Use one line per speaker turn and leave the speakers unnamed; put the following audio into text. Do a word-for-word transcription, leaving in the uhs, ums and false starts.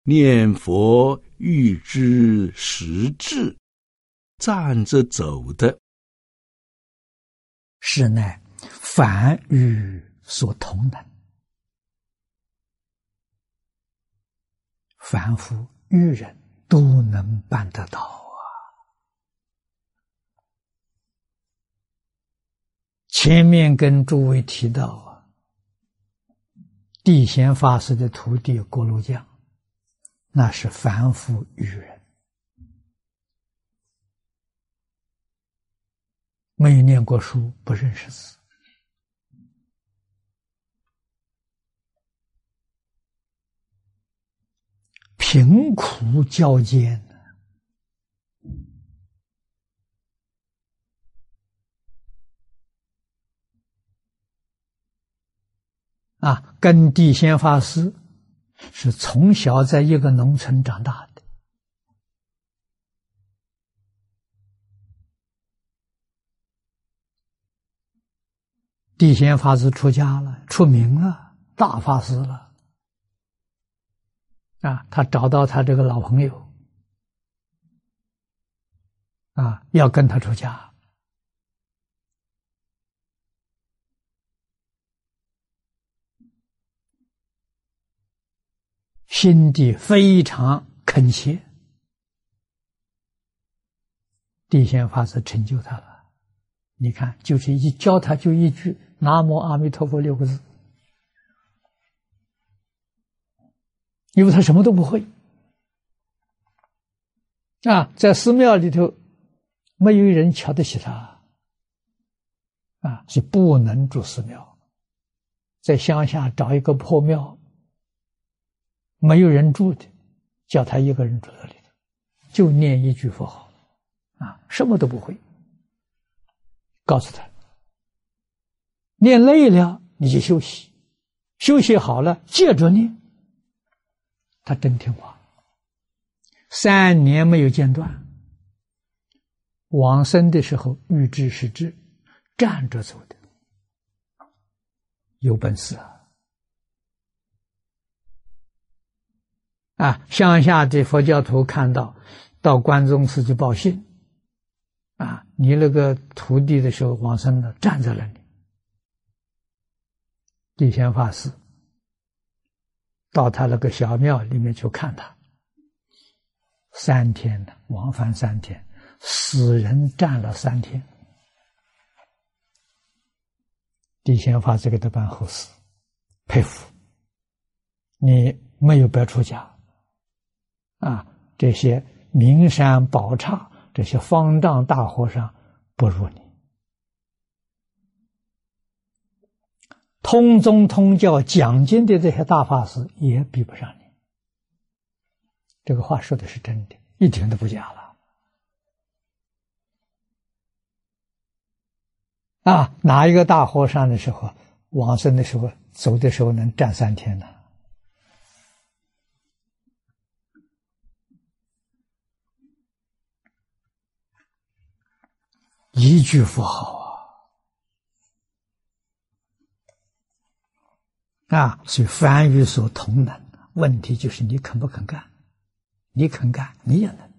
念佛欲知实质，站着走的，
是乃凡愚所同能。凡夫愚人都能办得到啊！前面跟诸位提到啊，地贤法师的徒弟锅炉匠，那是凡夫愚人，没有念过书，不认识字。贫苦交煎啊，跟地贤法师是从小在一个农村长大的，地贤法师出家了，出名了，大法师了。啊，他找到他这个老朋友，啊，要跟他出家。心地非常恳切，地贤法师成就他了。你看，就是一教他就一句“南无阿弥陀佛”六个字。因为他什么都不会啊，在寺庙里头没有人瞧得起他啊，是不能住寺庙。在乡下找一个破庙，没有人住的，叫他一个人住在里头，就念一句佛号啊，什么都不会。告诉他，念累了你就休息，休息好了接着念。他真听话，三年没有间断。往生的时候欲知实质，站着走的，有本事啊！啊，乡下的佛教徒看到，到关中寺去报信，啊，你那个徒弟的时候往生了，站在那里。地贤法师到他那个小庙里面去看他，三天了，往返三天，死人站了三天。地贤法师给他办后事，佩服你没有白出家啊！这些名山宝刹，这些方丈大和尚不如你。通宗通教讲经的这些大法师也比不上你，这个话说的是真的，一点都不假了。啊，哪一个大和尚的时候往生的时候走的时候能站三天呢？一句佛号啊！啊，所以凡愚所同能，问题就是你肯不肯干？你肯干，你也能。